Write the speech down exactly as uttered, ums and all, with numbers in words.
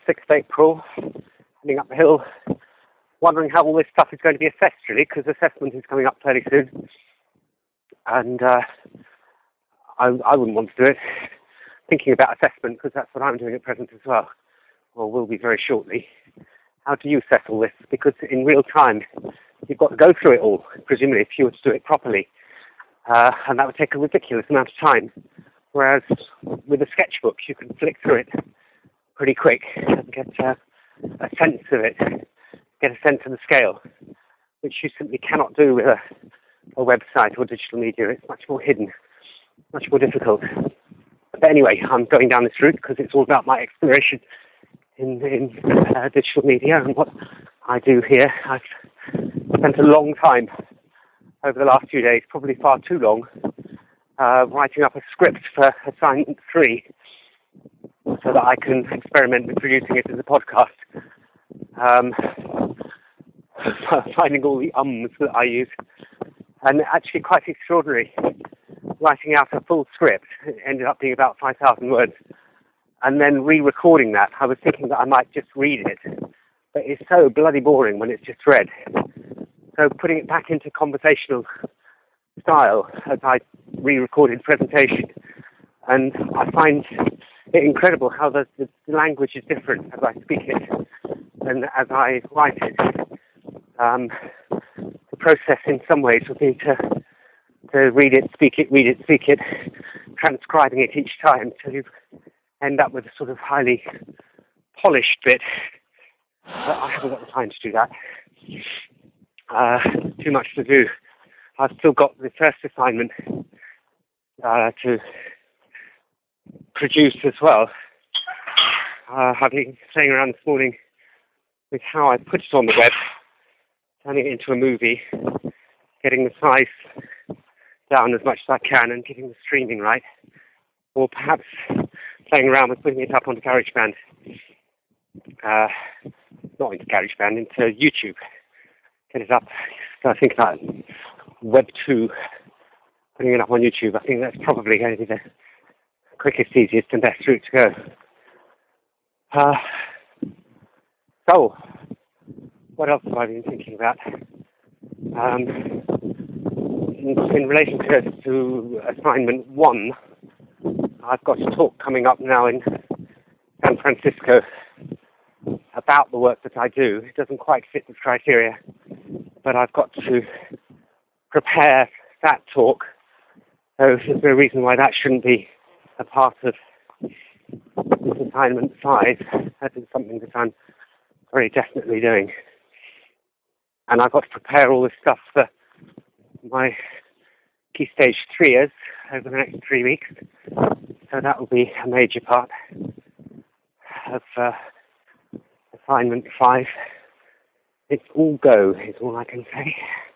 sixth of April, heading up the hill, wondering how all this stuff is going to be assessed, really, because assessment is coming up fairly soon. And uh, I, I wouldn't want to do it. Thinking about assessment, because that's what I'm doing at present as well, or will be very shortly. How do you assess all this? Because in real time, you've got to go through it all, presumably, if you were to do it properly. Uh, and that would take a ridiculous amount of time. Whereas with a sketchbook, you can flick through it pretty quick and get uh, a sense of it, get a sense of the scale, which you simply cannot do with a, a website or digital media. It's much more hidden, much more difficult. But anyway, I'm going down this route because it's all about my exploration in, in uh, digital media and what I do here. I've spent a long time over the last few days, probably far too long, uh, writing up a script for assignment three so that I can experiment with producing it as a podcast. Um, finding all the ums that I use. And actually quite extraordinary. Writing out a full script, it ended up being about five thousand words. And then re-recording that, I was thinking that I might just read it. But it's so bloody boring when it's just read. So putting it back into conversational style as I re-recorded presentation. And I find it incredible how the, the language is different as I speak it than as I write it. Um, the process in some ways would be to, to read it, speak it, read it, speak it, transcribing it each time till you end up with a sort of highly polished bit. But I haven't got the time to do that. Uh, too much to do. I've still got the first assignment uh, to produce as well. Uh, I've been playing around this morning with how I put it on the web, turning it into a movie, getting the size down as much as I can and getting the streaming right, or perhaps playing around with putting it up onto GarageBand, uh, not into GarageBand, into YouTube, get it up. So I think about Web two, putting it up on YouTube. I think that's probably going to be the quickest, easiest and best route to go. Uh, so, what else have I been thinking about? Um, in, in relation to, to assignment one, I've got a talk coming up now in San Francisco about the work that I do. It doesn't quite fit the criteria, but I've got to prepare that talk. So there's no reason why that shouldn't be a part of this assignment five. That is something that I'm very definitely doing. And I've got to prepare all this stuff for my key stage threeers over the next three weeks. So that will be a major part of uh, assignment five. It's all go, is all I can say.